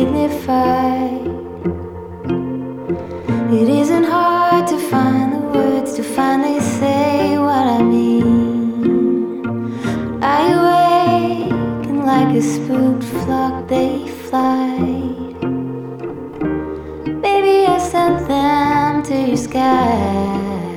dignified. It isn't hard to find the words to finally say what I mean. I awake and like a spooked flock they fly. Maybe I sent them to your sky.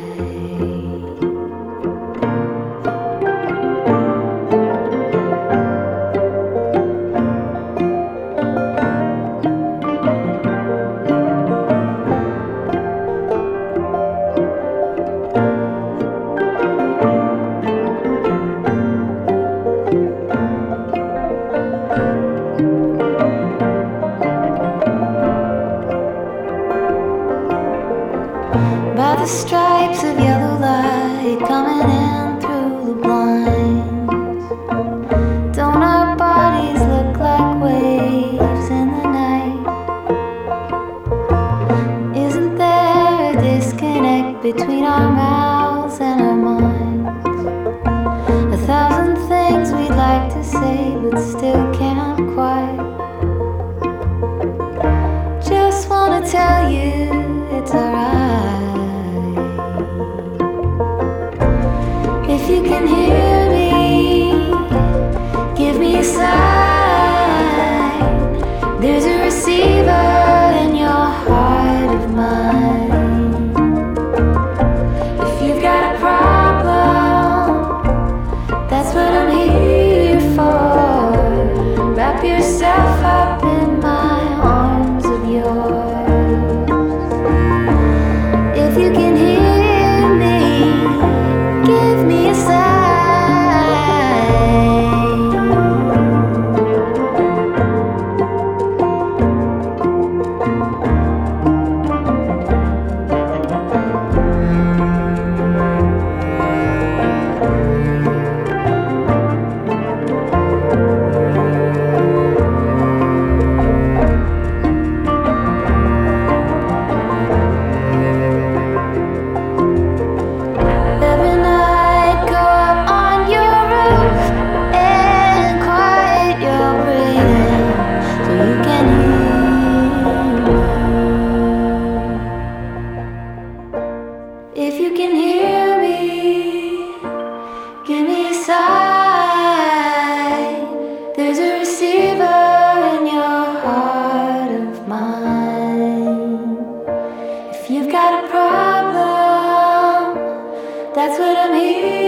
By the stripes of yellow light coming in through the blinds, don't our bodies look like waves in the night? Isn't there a disconnect between our mouths and our minds? A thousand things we'd like to say but still can't quite. Just wanna tell you it's alright. If you can hear me, give me a sign. There's a receiver in your heart of mine. If you've got a problem, that's what I'm here for. Wrap yourself up in my arms of yours. If you can hear me, give me a sign. Every night go up on your roof and quiet your breathing so you can hear. If you can hear me, give me a sign. There's a receiver in your heart of mine. If you've got a problem, that's what I'm here